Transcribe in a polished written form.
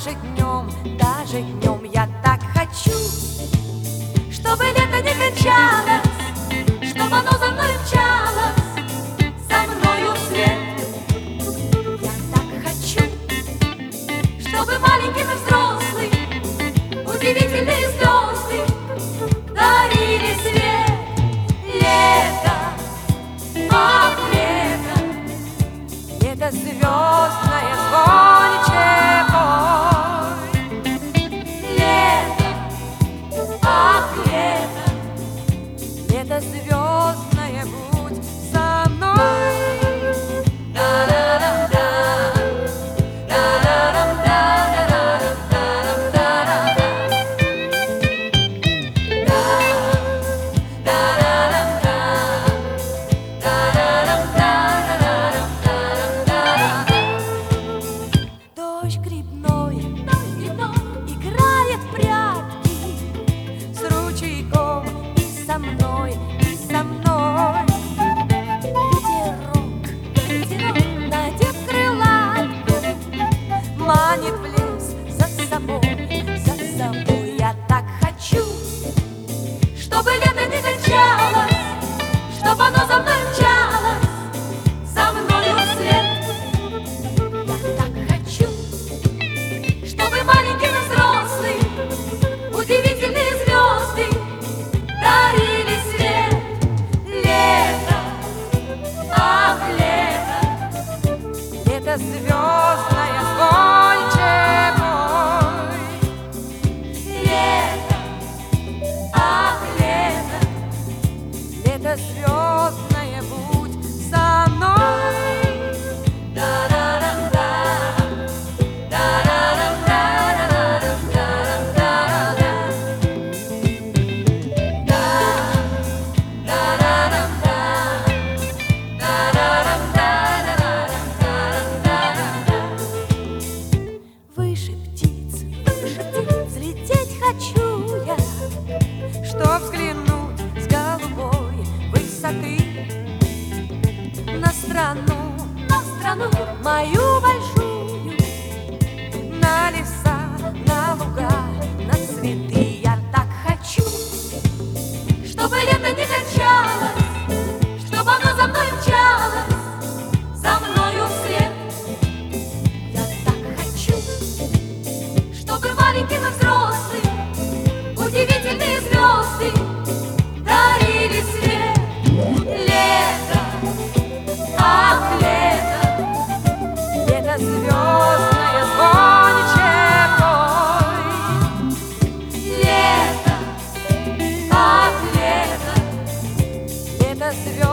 даже днем я так хочу, чтобы лето не кончалось, чтобы оно за мной мчалось, за мною вслед. Я так хочу, чтобы маленький и взрослый удивительные звезды дарили свет. Лето, ах, лето, лето звездное, звонче пой. Лето, ах, лето, лето звездное, будь со мной. Дождь грибной играет в прятки с ручейком и со мной, и со мной. Ветерок, надев крылатку, манит в лес за собой, за собой. Я так хочу, чтобы лето не кончалось, чтобы оно за мной мчалось, за мною вслед. Я так хочу, чтобы маленький и взрослый удивительные звезды дарили свет. Лето, ах, лето, лето звездное, звонче пой. Лето, ах, лето, лето звездное, будь со мной. Выше птиц, взлететь хочу я, чтоб взглянуть с голубой высоты на страну мою большую, на леса, на луга, на цветы. Я так хочу, чтобы лето не кончалось, чтобы оно за мной мчалось, за мною вслед. Я так хочу, чтобы маленький и взрослый удивительные звезды дарили свет. Лето, ах, лето, лето звездное, звонче пой. Лето, ах, лето, лето звездное.